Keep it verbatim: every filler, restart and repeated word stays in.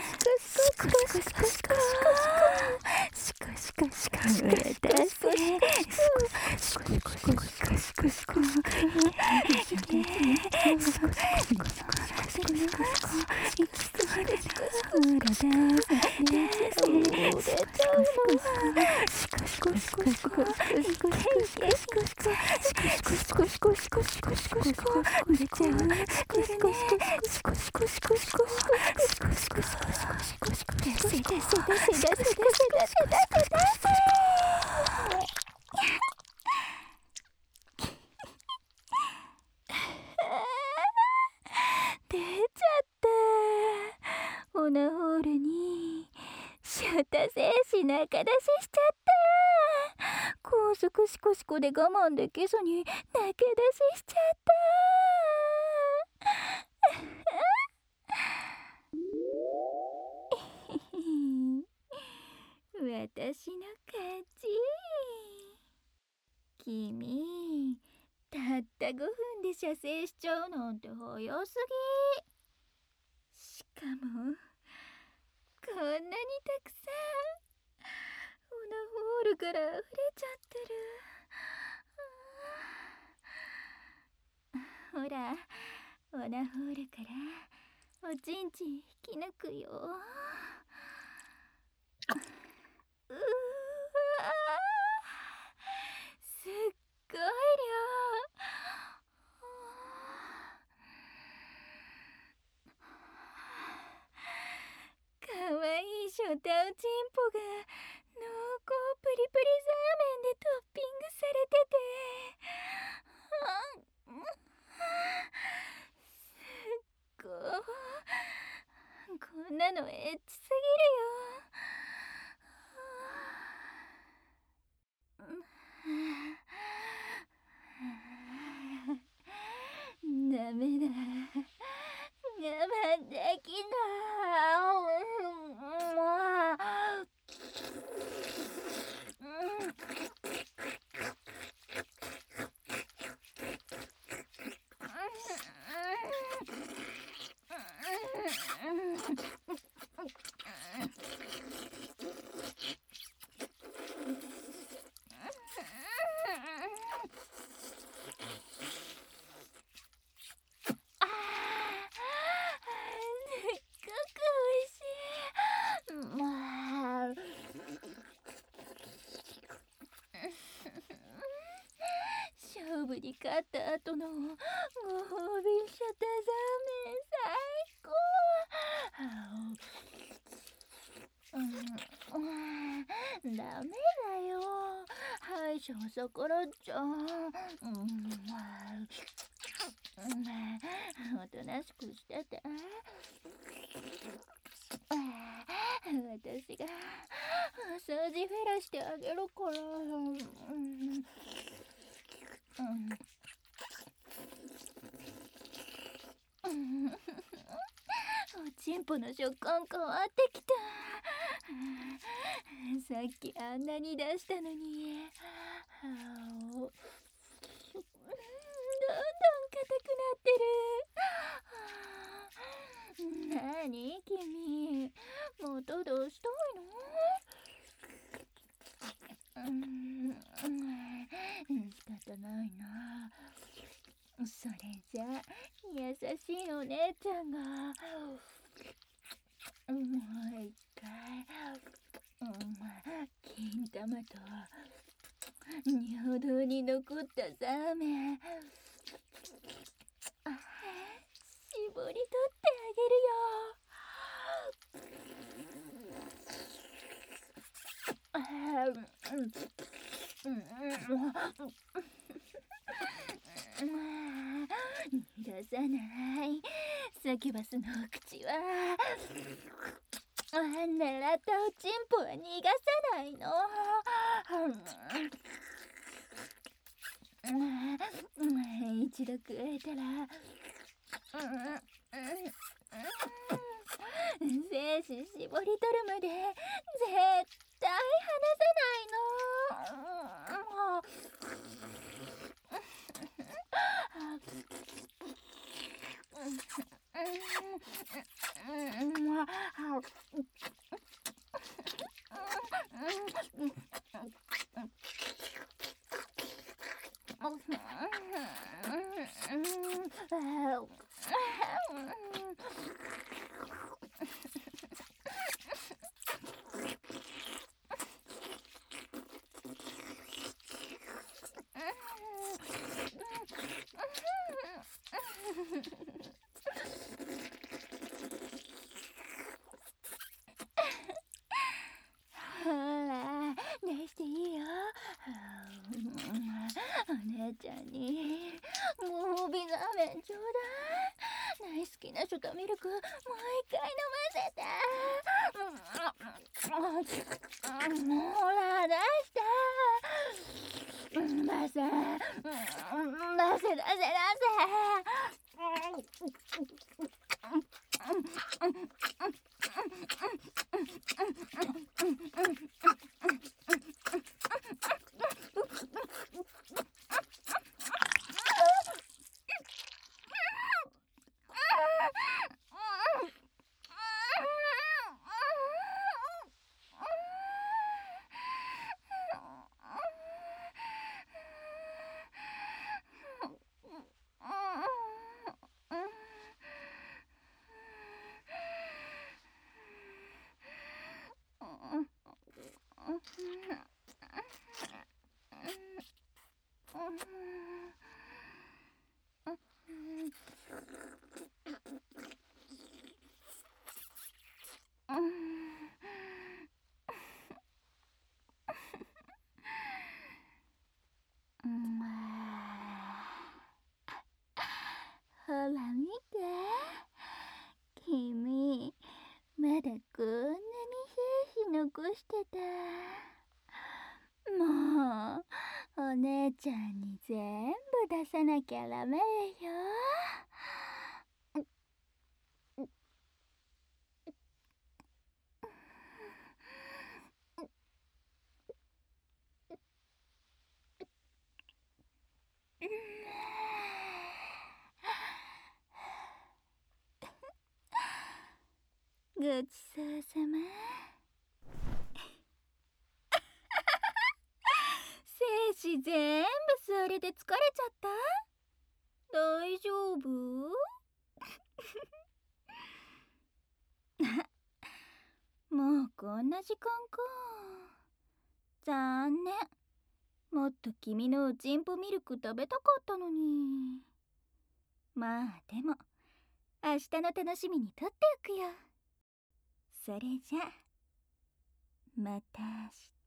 オナホールにシュータ精子中出ししちゃった。高速シコシコで我慢できずに中出ししちゃった私の勝ち。君たったごふんで射精しちゃうなんて早すぎ。しかもこんなにたくさんオナホールから溢れちゃってる。ほら、オナホールからおちんちん引き抜くよ。うわ、すっごい量。かわいいショタおちんぽが濃厚プリプリザーメンでトッピングされてて、すっごい。こんなのエッチすぎるよ。ダメだ、我慢できない勝負に勝った後のご褒美シャタザーメン最高。うん、うんダメだよ。歯医者は逆らっちゃう。うん、おとなしくしてて。私が掃除フェラしてあげるから。うんうん、おちんぽの食感変わってきた。さっきあんなに出したのに。どんどん硬くなってる。なに君、もっとどうしたいの？うん、仕方ないな。それじゃ優しいお姉ちゃんがもう一回、うん、金玉と尿道に残ったザーメンあ絞り取ってあげるよ。あうん出さない。サキュバスのお口は狙ったおちんぽは逃がさないの。一度食えたら精子絞り取るまで絶対離さないの。ほら、出していいよ。お姉ちゃんにもうビザーメンちょうだい。大好きなショタミルクもう一回飲ませて。ほら出して。出せ出せ出せ出ほら見て、君まだこんなに精子残してた。もうお姉ちゃんに全部出さなきゃダメよ。ごちそうさま。精子全部それで疲れちゃった？大丈夫？もうこんな時間か。残念。もっと君のおちんぽミルク食べたかったのに。まあでも明日の楽しみにとっておくよ。それじゃまた明日。